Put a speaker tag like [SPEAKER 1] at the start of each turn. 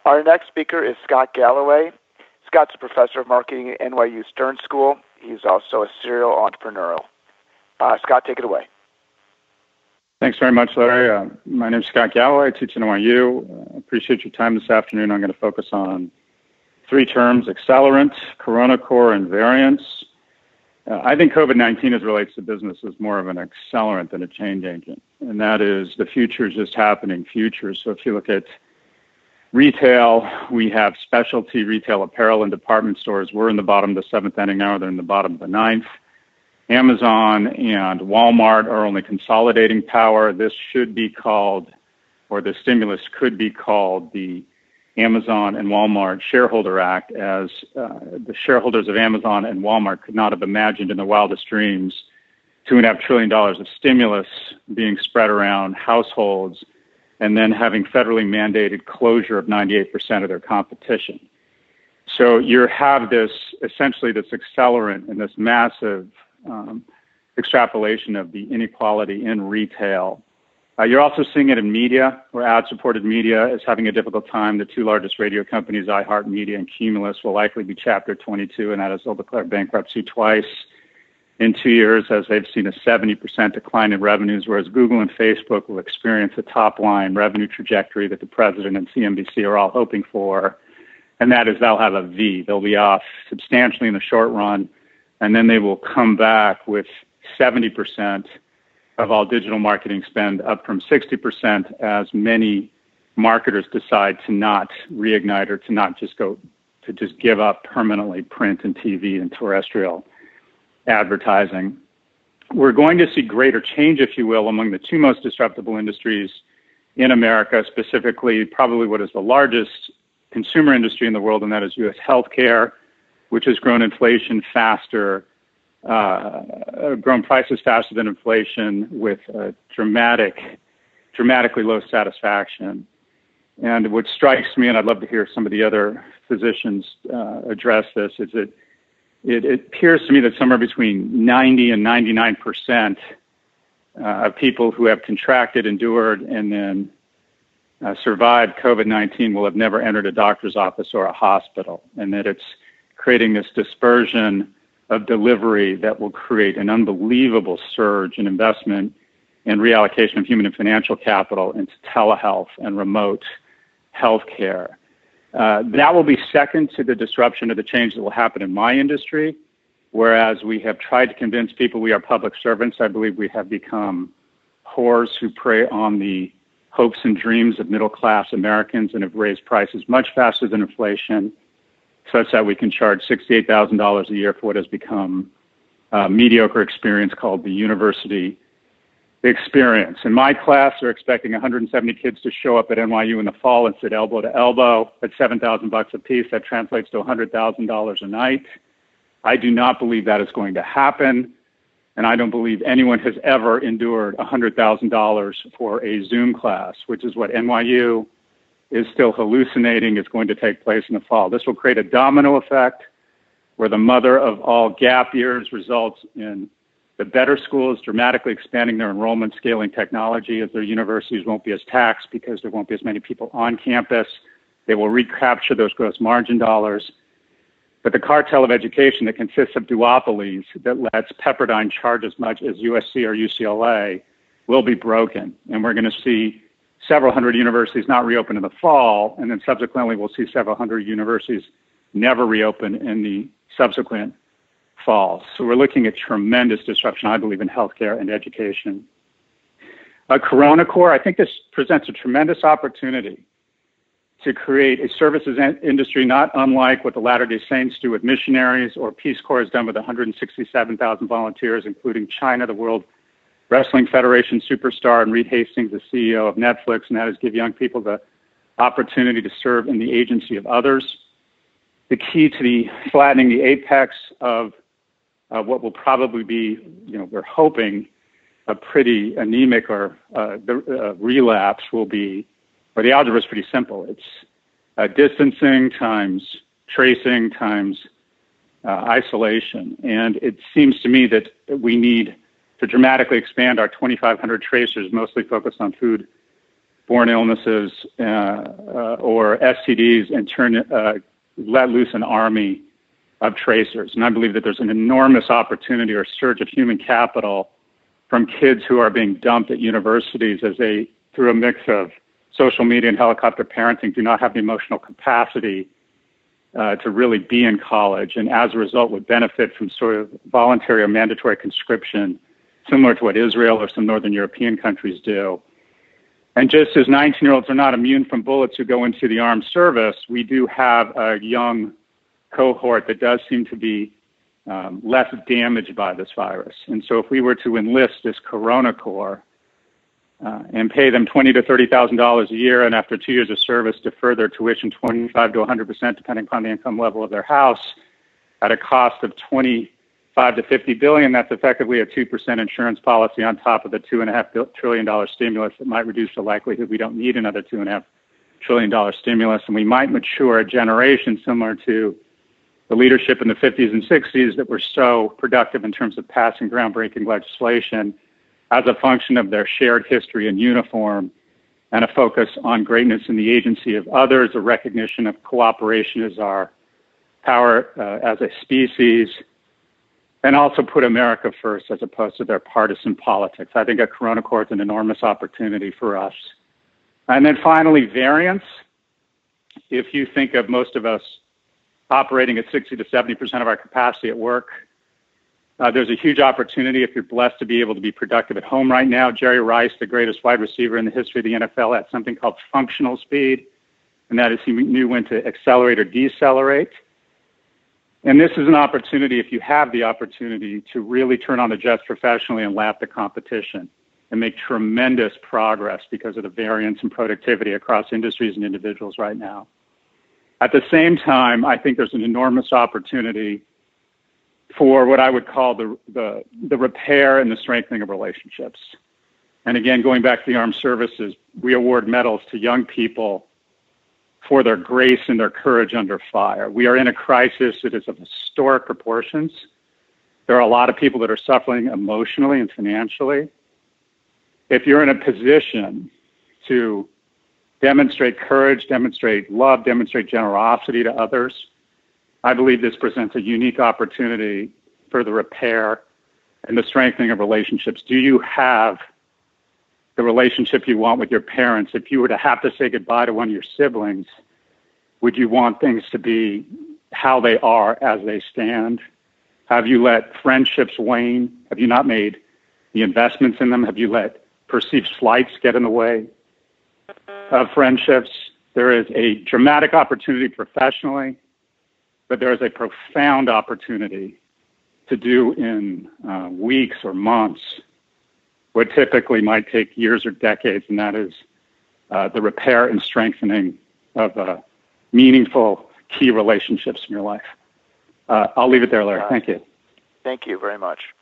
[SPEAKER 1] Our next speaker is Scott Galloway. Scott's a professor of marketing at NYU Stern School. He's also a serial entrepreneur. Scott, take it away.
[SPEAKER 2] Thanks very much, Larry. My name is Scott Galloway. I teach at NYU. Appreciate your time this afternoon. I'm going to focus on three terms: accelerant, corona core, and variance. I think COVID-19 as it relates to business is more of an accelerant than a change agent. And that is the future is just happening future. So if you look at retail, we have specialty retail apparel and department stores. We're in the bottom of the seventh inning now. They're in the bottom of the ninth. Amazon and Walmart are only consolidating power. This should be called, or the stimulus could be called, the Amazon and Walmart Shareholder Act, as the shareholders of Amazon and Walmart could not have imagined in their wildest dreams $2.5 trillion of stimulus being spread around households and then having federally mandated closure of 98% of their competition. So you have this, essentially this accelerant and this massive extrapolation of the inequality in retail. You're also seeing it in media, where ad-supported media is having a difficult time. The two largest radio companies, iHeartMedia and Cumulus, will likely be Chapter 22, and that is they'll declare bankruptcy twice in 2 years, as they've seen a 70% decline in revenues, whereas Google and Facebook will experience a top-line revenue trajectory that the president and CNBC are all hoping for, and that is they'll have a V. They'll be off substantially in the short run, and then they will come back with 70% of all digital marketing spend, up from 60%, as many marketers decide to not reignite or to not just go, to just give up permanently print and TV and terrestrial advertising. We're going to see greater change, if you will, among the two most disruptible industries in America, specifically probably what is the largest consumer industry in the world, and that is U.S. healthcare, which has grown inflation faster, grown prices faster than inflation, with dramatically low satisfaction. And what strikes me, and I'd love to hear some of the other physicians address this, is that it appears to me that somewhere between 90 and 99% of people who have contracted, endured, and then survived COVID-19 will have never entered a doctor's office or a hospital, and that it's creating this dispersion of delivery that will create an unbelievable surge in investment and reallocation of human and financial capital into telehealth and remote healthcare. That will be second to the disruption of the change that will happen in my industry. Whereas we have tried to convince people we are public servants, I believe we have become whores who prey on the hopes and dreams of middle-class Americans and have raised prices much faster than inflation, such that we can charge $68,000 a year for what has become a mediocre experience called the university experience. In my class, they're expecting 170 kids to show up at NYU in the fall and sit elbow to elbow at $7,000 a piece. That translates to $100,000 a night. I do not believe that is going to happen, and I don't believe anyone has ever endured $100,000 for a Zoom class, which is what NYU is still hallucinating is going to take place in the fall. This will create a domino effect where the mother of all gap years results in the better schools dramatically expanding their enrollment, scaling technology, as their universities won't be as taxed because there won't be as many people on campus. They will recapture those gross margin dollars. But the cartel of education that consists of duopolies that lets Pepperdine charge as much as USC or UCLA will be broken. And we're going to see several hundred universities not reopen in the fall, and then subsequently we'll see several hundred universities never reopen in the subsequent fall. So we're looking at tremendous disruption, I believe, in healthcare and education. Corona Core, I think this presents a tremendous opportunity to create a services industry not unlike what the Latter-day Saints do with missionaries or Peace Corps has done with 167,000 volunteers, including China, the World Wrestling Federation superstar, and Reed Hastings, the CEO of Netflix, and that is give young people the opportunity to serve in the agency of others. The key to the flattening the apex of what will probably be, we're hoping, a pretty anemic or the relapse will be, or the algebra is pretty simple. It's distancing times tracing times isolation. And it seems to me that we need to dramatically expand our 2,500 tracers, mostly focused on foodborne born illnesses or STDs and let loose an army of tracers. And I believe that there's an enormous opportunity or surge of human capital from kids who are being dumped at universities as they, through a mix of social media and helicopter parenting, do not have the emotional capacity to really be in college, and as a result would benefit from sort of voluntary or mandatory conscription, similar to what Israel or some Northern European countries do. And just as 19-year-olds are not immune from bullets who go into the armed service, we do have a young cohort that does seem to be less damaged by this virus. And so if we were to enlist this Corona Corps and pay them $20,000 to $30,000 a year, and after 2 years of service, defer their tuition 25 to 100%, depending upon the income level of their house, at a cost of $25 to $50 billion, that's effectively a 2% insurance policy on top of the $2.5 trillion stimulus that might reduce the likelihood we don't need another $2.5 trillion stimulus, and we might mature a generation similar to the leadership in the 50s and 60s that were so productive in terms of passing groundbreaking legislation as a function of their shared history and uniform and a focus on greatness in the agency of others, a recognition of cooperation as our power as a species, and also put America first as opposed to their partisan politics. I think a Corona Corps is an enormous opportunity for us. And then finally, variance. If you think of most of us operating at 60 to 70% of our capacity at work, there's a huge opportunity if you're blessed to be able to be productive at home right now. Jerry Rice, the greatest wide receiver in the history of the NFL, had something called functional speed, and that is he knew when to accelerate or decelerate. And this is an opportunity, if you have the opportunity, to really turn on the jets professionally and lap the competition and make tremendous progress because of the variance in productivity across industries and individuals right now. At the same time, I think there's an enormous opportunity for what I would call the repair and the strengthening of relationships. And again, going back to the armed services, we award medals to young people for their grace and their courage under fire. We are in a crisis that is of historic proportions. There are a lot of people that are suffering emotionally and financially. If you're in a position to demonstrate courage, demonstrate love, demonstrate generosity to others, I believe this presents a unique opportunity for the repair and the strengthening of relationships. Do you have the relationship you want with your parents? If you were to have to say goodbye to one of your siblings, would you want things to be how they are as they stand? Have you let friendships wane? Have you not made the investments in them? Have you let perceived slights get in the way of friendships? There is a dramatic opportunity professionally, but there is a profound opportunity to do in weeks or months what typically might take years or decades, and that is the repair and strengthening of meaningful key relationships in your life. I'll leave it there, Larry. Thank you.
[SPEAKER 1] Thank you very much.